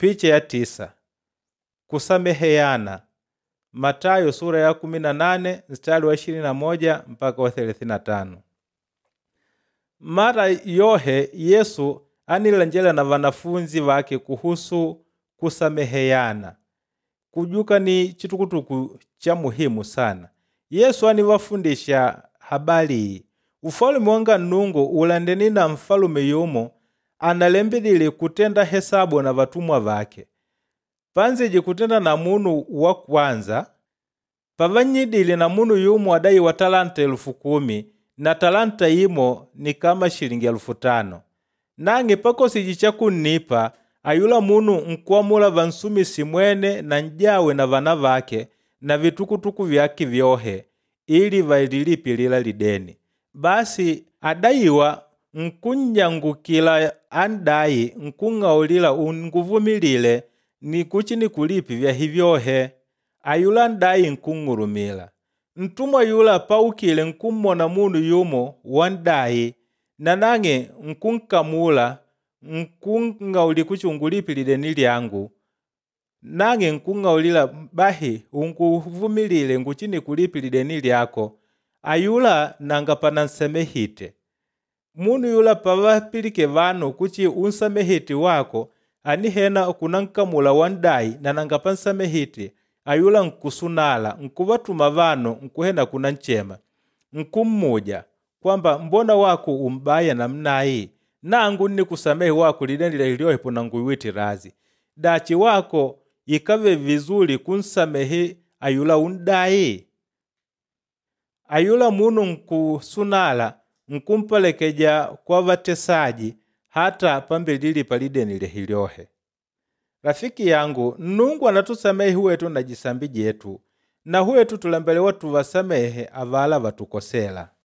Picha ya 9. Kusameheana. Mathayo sura ya 18 mstari wa 21 mpaka wa 35. Mara yohe Yesu anilanjela na wanafunzi wake kuhusu kusameheana. Kujuka ni chitukutuku cha muhimu sana. Yesu aniwafundisha habari hii. Ufalume wanga Nnungu ulandeni na mfalume yumo analembelile kutenda hesabu na watumwa wake. Panzije kutenda na munu wa kwanza, pavanyidile na munu yumo adai wa talanta 10,000 na talanta imo ni kama shilingi 5,000. Nange pakosi chakunnipa ayula munu nkwamula vansumisi mwene na njawe na vana vake na vitukutuku vyake vyohe ili vaililipilila lideni. Basi adaiwa nkunyangukila andai nkung'aulila unguvumilile ni kuchi ni kulipi vya hivyohe. Ayula ndai nkung'urumila. Ntumwa yula paukile nkummona munu yumo wandai na nange nkunkamula nkung'auli kuchi ungulipili deni lyangu. Nange nkung'aulila bahi unguvumilile nguchi ni kulipili deni lyako. Ayula nangapana nsamehite. Munu yula pavapilike vano kuchi unsamehite wako anihena kunankamula wandai na nangapa nsamehite. Ayula nkusunala nkuvatuma vano nkuhena kunanchema nkummuja kwamba mbona wako umbaya namnai nangu ni kusamehe wako lideni liliohepo na nguiwiti razi dachi wako ikave vizuri kunsamehe ayula undai. Ayula munu nkusunala nkumpalekeja kwa vatesaji hata pambelili palideni lihiliohe. Rafiki yangu, Nnungu anatusamehe huwetu na jisambi jetu, na huwetu tulembele watu wasamehe avala watukosela.